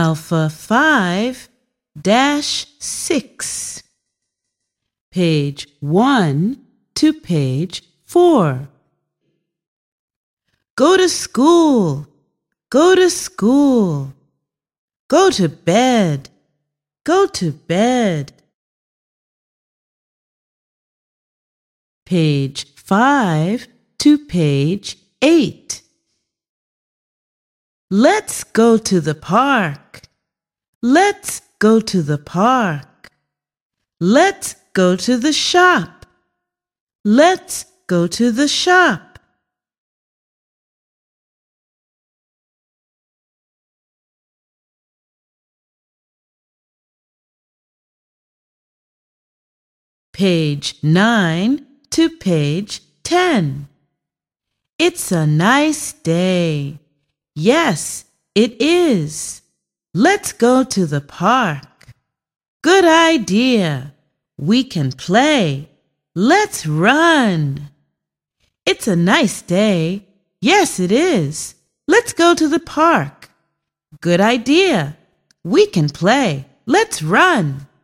Alpha 5-6. Page 1 to page 4. Go to school. Go to school. Go to bed. Go to bed. Page 5 to page 8. Let's go to the park. Let's go to the park. Let's go to the shop. Let's go to the shop. Page 9 to page 10. It's a nice day. Yes, it is. Let's go to the park. Good idea. We can play. Let's run. It's a nice day. Yes, it is. Let's go to the park. Good idea. We can play. Let's run.